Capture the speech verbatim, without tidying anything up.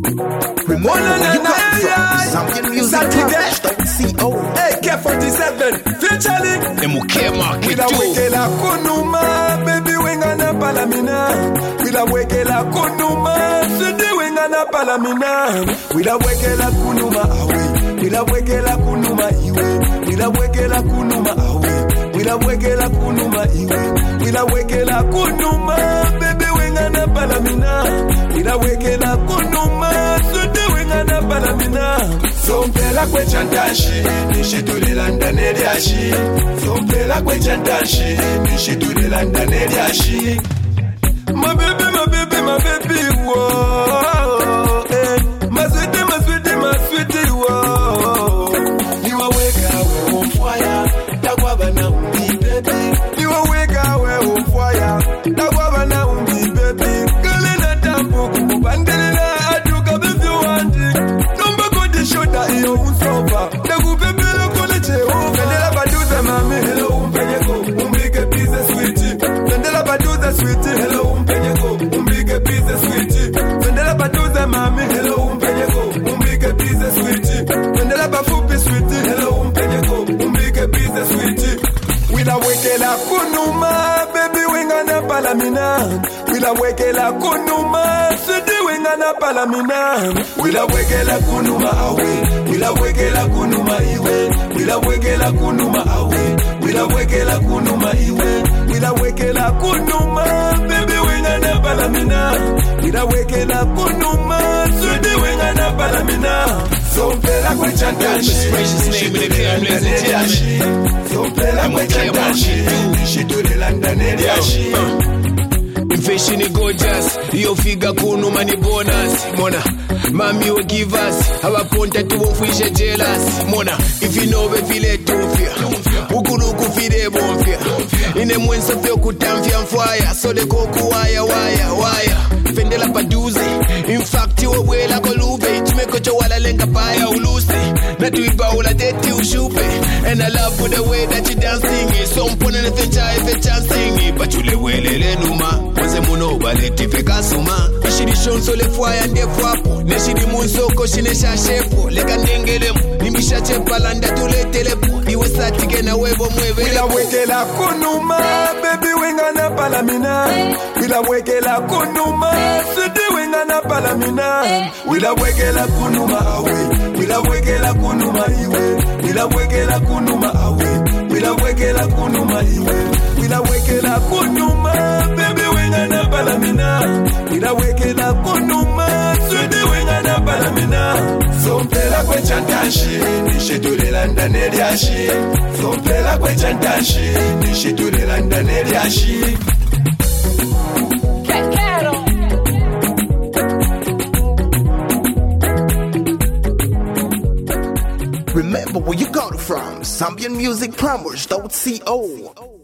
Remember where you come from. Zambian Music Promotion dot co. A K forty-seven, featuring M K Market Wila wekela kunuma, baby wengana palamina. Wila wekela kunuma, sidi wengana palamina. Wila wekela kunuma awe, wila wekela kunuma iwe. Wila wekela kunuma awe, wila wekela kunuma iwe. Wila wekela kunuma, baby wengana palamina. Wila wekela kunuma, sidi wengana palamina. Sompela kwe chantashi, nishitule landa neriashi. Sompela kwe chantashi, nishitule landa neriashi. My baby, my baby, my baby, whoa. Eh, my sweetie, my sweetie, my sweetie, whoa. You are wake up on fire, Dagwaba na umbi, baby. You are wake up on fire, Dagwaba na umbi, baby. Kalina tampo, kubandelina aduka, baby, you want it. Shoda iyo usofa Nakupepele kule cheo Kandela baduza mami Hello umpenyeko Umbike pizza sweetie Kandela baduza sweetie Hello umpenyeko Umbike pizza sweetie Kandela baduza mami Hello umpenyeko Umbike pizza sweetie Kandela bafupi sweetie Hello umpenyeko Umbike pizza sweetie Wila wekela kunuma Baby wengana palamina Wila wekela kunuma Sidi wengana palamina Wila wekela kunuma awe Wila wekela kunuma iwe Wila wekela kunuma awe Wila wekela kunuma iwe Wila wekela kunuma Baby wengana palamina Wila wekela kunuma Sidi wengana palamina Sompela kwe chantashi Sompela kwe chantashi Nishitule landa neriashi Fashion is gorgeous, yo figure kuno money bonus. Mona, mami will give us our content to fish jealous. Mona, if you know we feel it don't fear. Ukuruku fide bon fear. In them when so feel kutamfia fire, so they go wire wire wire. Fendela paduzi, in fact you way like a lube. To make a chawala lenga paya ulusi. Not to iba ula deti ushupe. And I love the way that you dancing. So I'm putting a feature if a chancing. But you le wele numa. Muno baleti feka suma ishiri shonso le fwaya ndefu hapo neshiri munsoko shinesha shepo lega ndengelemo nimisha chepa landa tuletelebo iwe satike na webo mweve Wila wekela kunuma baby wengana palamina Wila wekela kunuma sidi wengana palamina Wila wekela kunuma awe Wila wekela kunuma iwe Wila wekela kunuma awe Wila wekela kunuma iwe Wila wekela kunuma baby wengana palamina Wila wekela kunuma sudi wengana palamina Sompela kwe chantashi nishitule landa neriashi Sompela kwe chantashi nishitule landa neriashi Remember where you got it from. Zambian Music Promotion dot co.